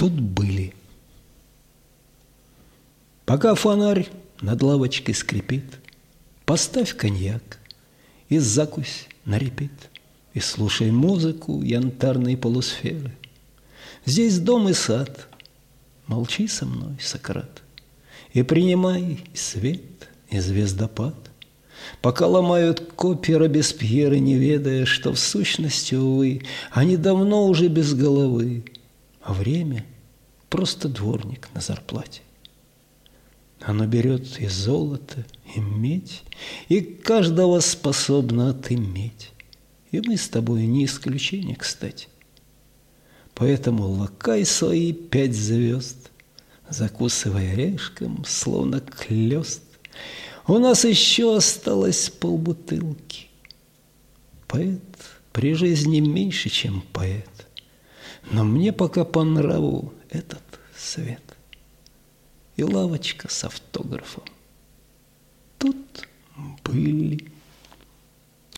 тут были. Пока фонарь над лавочкой скрипит, поставь коньяк и закусь на репит, и слушай музыку янтарной полусферы. Здесь дом и сад, молчи со мной, Сократ, и принимай и свет, и звездопад. Пока ломают копья Робеспьеры, не ведая, что в сущности, увы, они давно уже без головы, а время — просто дворник на зарплате. Оно берет и золото, и медь, и каждого способно отыметь. И мы с тобой не исключение, кстати. Поэтому лакай свои 5 звезд, закусывай орешком, словно клёст. У нас еще осталось полбутылки. Поэт при жизни меньше, чем поэт, но мне пока по нраву этот свет и лавочка с автографом. Тут были.